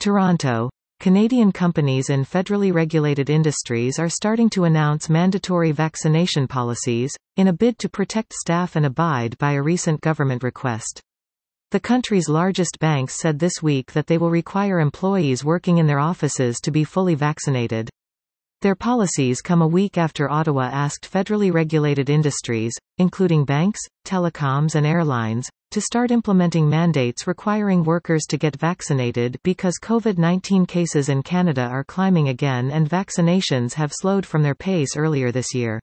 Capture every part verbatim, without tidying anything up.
Toronto. Canadian companies in federally regulated industries are starting to announce mandatory vaccination policies, in a bid to protect staff and abide by a recent government request. The country's largest banks said this week that they will require employees working in their offices to be fully vaccinated. Their policies come a week after Ottawa asked federally regulated industries, including banks, telecoms and airlines, to start implementing mandates requiring workers to get vaccinated because COVID nineteen cases in Canada are climbing again and vaccinations have slowed from their pace earlier this year.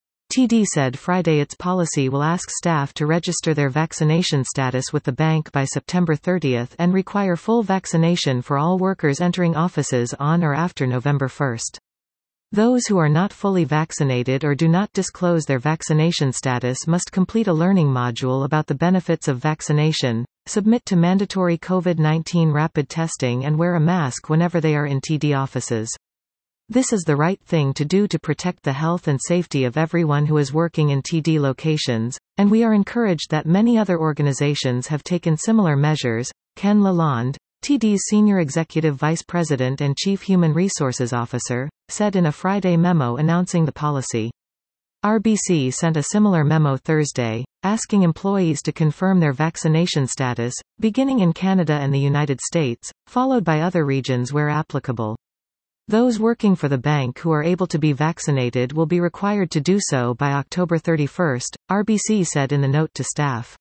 T D said Friday its policy will ask staff to register their vaccination status with the bank by September thirtieth and require full vaccination for all workers entering offices on or after November first. Those who are not fully vaccinated or do not disclose their vaccination status must complete a learning module about the benefits of vaccination, submit to mandatory COVID nineteen rapid testing and wear a mask whenever they are in T D offices. This is the right thing to do to protect the health and safety of everyone who is working in T D locations, and we are encouraged that many other organizations have taken similar measures, Ken Lalonde, T D's Senior Executive Vice President and Chief Human Resources Officer, said in a Friday memo announcing the policy. R B C sent a similar memo Thursday, asking employees to confirm their vaccination status, beginning in Canada and the United States, followed by other regions where applicable. Those working for the bank who are able to be vaccinated will be required to do so by October thirty-first, R B C said in the note to staff.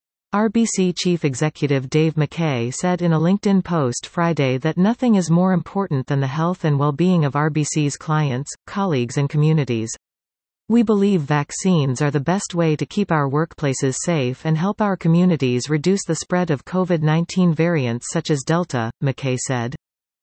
R B C Chief Executive Dave McKay said in a LinkedIn post Friday that nothing is more important than the health and well-being of R B C's clients, colleagues and communities. We believe vaccines are the best way to keep our workplaces safe and help our communities reduce the spread of COVID nineteen variants such as Delta, McKay said.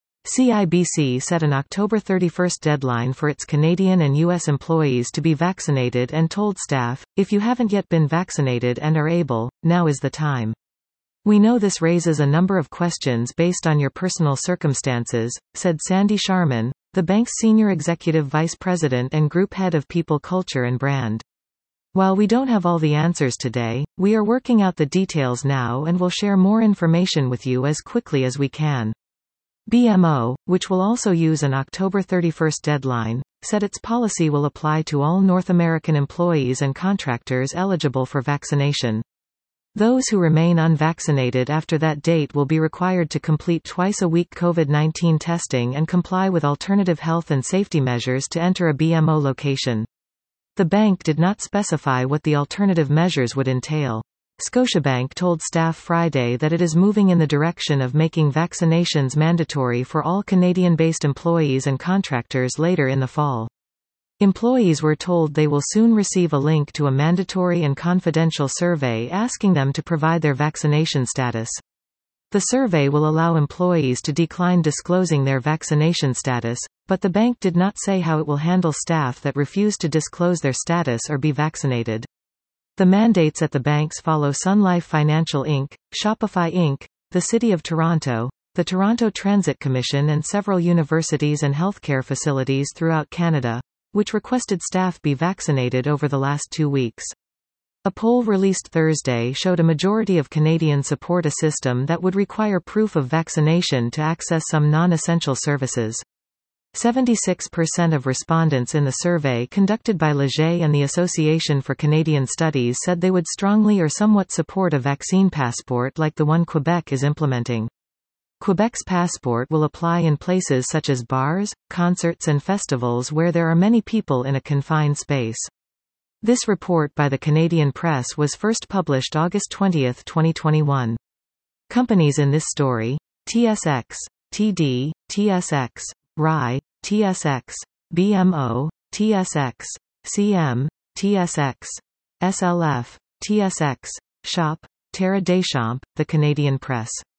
C I B C set an October thirty-first deadline for its Canadian and U S employees to be vaccinated and told staff, if you haven't yet been vaccinated and are able, now is the time. We know this raises a number of questions based on your personal circumstances, said Sandy Sharman, the bank's Senior Executive Vice President and Group Head of People Culture and Brand. While we don't have all the answers today, we are working out the details now and will share more information with you as quickly as we can. B M O, which will also use an October thirty-first deadline, said its policy will apply to all North American employees and contractors eligible for vaccination. Those who remain unvaccinated after that date will be required to complete twice-a-week COVID nineteen testing and comply with alternative health and safety measures to enter a B M O location. The bank did not specify what the alternative measures would entail. Scotiabank told staff Friday that it is moving in the direction of making vaccinations mandatory for all Canadian-based employees and contractors later in the fall. Employees were told they will soon receive a link to a mandatory and confidential survey asking them to provide their vaccination status. The survey will allow employees to decline disclosing their vaccination status, but the bank did not say how it will handle staff that refuse to disclose their status or be vaccinated. The mandates at the banks follow Sun Life Financial Incorporated, Shopify Incorporated, the City of Toronto, the Toronto Transit Commission and several universities and healthcare facilities throughout Canada, which requested staff be vaccinated over the last two weeks. A poll released Thursday showed a majority of Canadians support a system that would require proof of vaccination to access some non-essential services. seventy-six percent of respondents in the survey conducted by Leger and the Association for Canadian Studies said they would strongly or somewhat support a vaccine passport like the one Quebec is implementing. Quebec's passport will apply in places such as bars, concerts and festivals where there are many people in a confined space. This report by the Canadian Press was first published August twentieth, twenty twenty-one. Companies in this story: T S X, T D, T S X, R I, T S X, B M O, T S X, C M, T S X, S L F, T S X, Shop, Terra Deschamps, The Canadian Press.